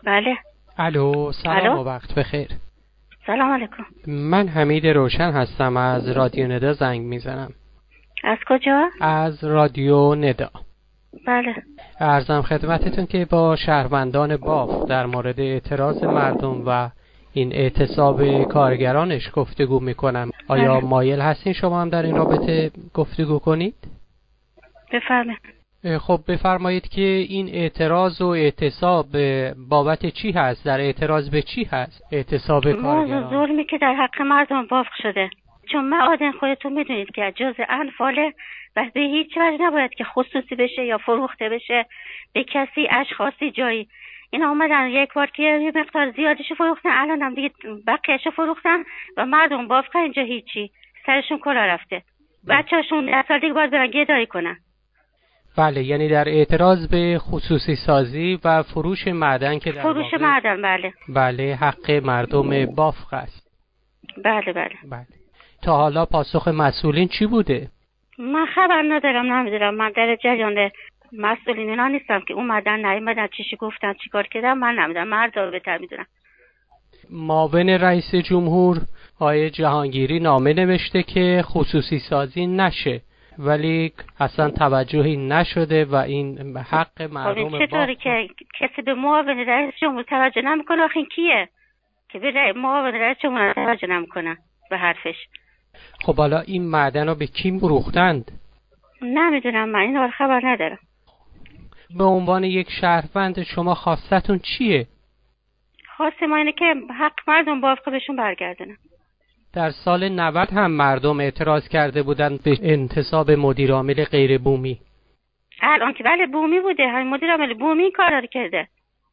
بله. الو، سلام و وقت بخیر. سلام علیکم. من حمید روشن هستم، از رادیو ندا زنگ میزنم. از کجا؟ از رادیو ندا. بله. عرضم خدمتتون که با شهروندان باف در مورد اعتراض مردم و این اعتصاب کارگرانش گفتگو میکنم. آیا مایل هستین شما هم در این رابطه گفتگو کنید؟ بفرمایید. خب بفرمایید که این اعتراض و اعتصاب بابت چی هست؟ در اعتراض به چی هست؟ اعتصاب کارگران. ظلمی که در حق مردم بافق شده. چون معادن خودتون میدونید که جز انفاله و به هیچ وجه نباید که خصوصی بشه یا فروخته بشه به کسی، اشخاصی، جایی. اینا اومدن یک بار که یه مقدار زیادیشو فروختن، الان هم دیگه بقیه‌شو فروختن و مردم بافق اینجا هیچی، سرشون کلا رفته. بچه‌شون 10 سال دیگه باید برن گدایی کنن. بله، یعنی در اعتراض به خصوصی سازی و فروش معدن که در فروش معدن. بله. بله، حق مردم بافق است. بله. تا حالا پاسخ مسئولین چی بوده؟ من خبر ندارم، نمیدونم. من در جریان مسئولین اینا نیستم که اومدن نیومدن چیشی گفتن چیکار کردن، من نمیدونم. مردا بهتر میدونم. معاون رئیس جمهور آقای جهانگیری نامه نوشته که خصوصی سازی نشه، ولی اصلا توجهی نشده و این حق مردم چطوری که کسی به معاون رئیس جمهور توجه نمیکنه؟ آخه این کیه که به معاون رئیس جمهور توجه نمیکنه به حرفش؟ خب حالا این معدن رو به کی فروختند؟ نمیدونم، من اینا رو خبر ندارم. به عنوان یک شهروند شما خواستتون چیه؟ خواست ما اینه که حق مردم بافق بهشون برگردونه. در سال 90 هم مردم اعتراض کرده بودند به انتصاب مدیر عامل غیر بومی. الان که بله بومی بوده، همین مدیر عامل بومی کارا رو کرده.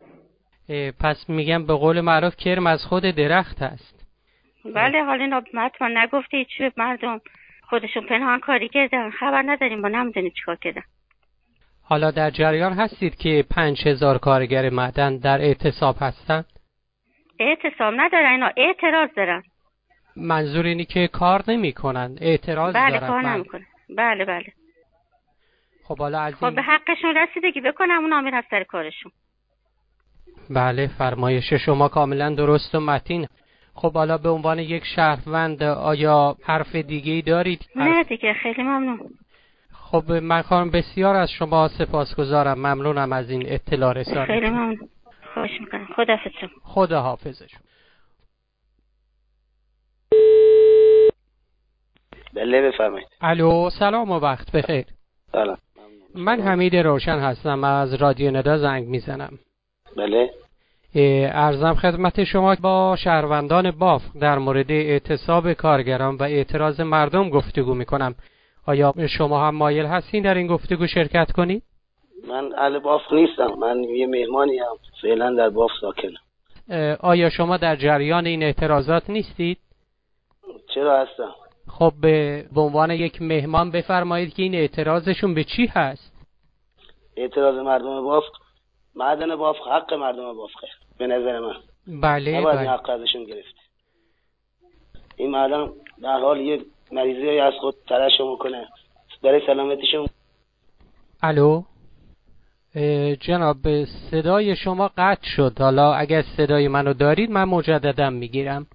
پس میگم به قول معروف کرم از خود درخت است. بله، حالا اینا حتما نگفته چی به مردم، خودشون پنهان کاری کردن، خبر نداریم، ما نمیدونیم چیکار کردن. حالا در جریان هستید که 5000 کارگر معدن در اعتصاب هستند؟ اعتصاب ندارن، اینا اعتراض دارن. منظور اینی که کار نمی کنن، اعتراض دارن. بله، کار نمی کنن. بله. خب حالا از خب به حقشون رسیدگی بکنم، اونا میرن سر کارشون. بله، فرمایش شما کاملا درست و متین. خب حالا به عنوان یک شهروند آیا حرف دیگه‌ای دارید؟ نه دیگه، خیلی ممنون. خب من خواهم بسیار از شما سپاسگزارم، ممنونم از این اطلاع رسانی. خیلی ممنون. خواهش میکنم. خداحافظ. خدا حافظ. بله بفرمایید. الو، سلام و وقت بخیر. سلام. من حمید روشن هستم، از رادیو ندا زنگ میزنم. بله. عرضم خدمت شما با شهروندان بافق در مورد اعتصاب کارگران و اعتراض مردم گفتگو میکنم. آیا شما هم مایل هستین در این گفتگو شرکت کنید؟ من اهل بافق نیستم، من یه مهمانی هم فعلا در بافق ساکنم. آیا شما در جریان این اعتراضات نیستید؟ چرا هستم؟ خب به عنوان یک مهمان بفرمایید که این اعتراضشون به چی هست؟ اعتراض مردم بافق، معدن بافق حق مردم بافقه به نظر من. بله. نباید این حق ازشون گرفت. این معدن در حال یه مریضی از خود ترشح میکنه برای سلامتیشون. الو جناب، صدای شما قطع شد. حالا اگر صدای منو دارید من مجددا میگیرم.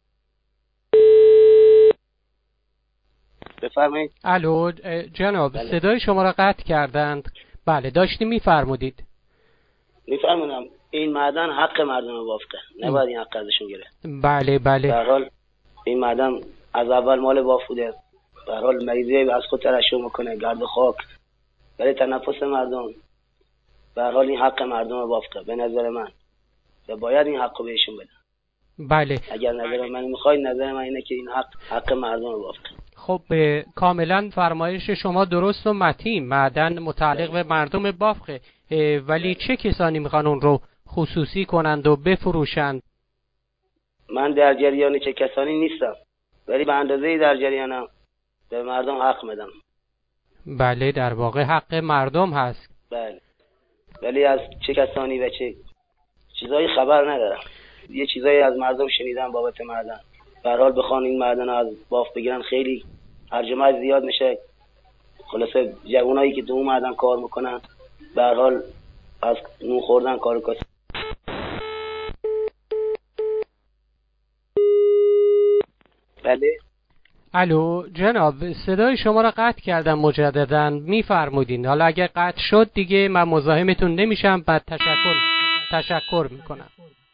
بفرمایید. الو جناب، بله. صدای شما را قطع کردند. بله، داشتی میفرمودید. میفرمودم این معدن حق مردم بافقه، نباید این حق ازشون گرفت. بله. در حال این معدن از اول مال بافق بوده، در حال مریضی از خود ترشح میکنه، گرد و خاک برای تنفس مردم. در حال این حق مردم بافقه به نظر من و باید این حقو بهشون بدن. بله. اگر نظر من میخواید، نظر من اینه که این حق مردم بافقه. خب کاملا فرمایش شما درست و متین. معدن متعلق به مردم بافقه، ولی چه کسانی میخوان اون رو خصوصی کنند و بفروشند؟ من در جریان چه کسانی نیستم، ولی به اندازه‌ای در جریانم، به مردم حق میدم. بله، در واقع حق مردم هست. بله، ولی از چه کسانی و چه چیزایی خبر ندارم. یه چیزایی از مردم شنیدم بابت معدن. به هر حال بخوان این معدن از بافق بگیرن خیلی هرجمعش زیاد میشه. خلاصه جوانایی که تو اون معدن کار میکنن به هر حال از نون خوردن کار کسی. بله. الو جناب، صدای شما را قطع کردم مجددا، میفرمودین. حالا اگر قطع شد دیگه من مزاحمتون نمیشم، بعد تشکر میکنم.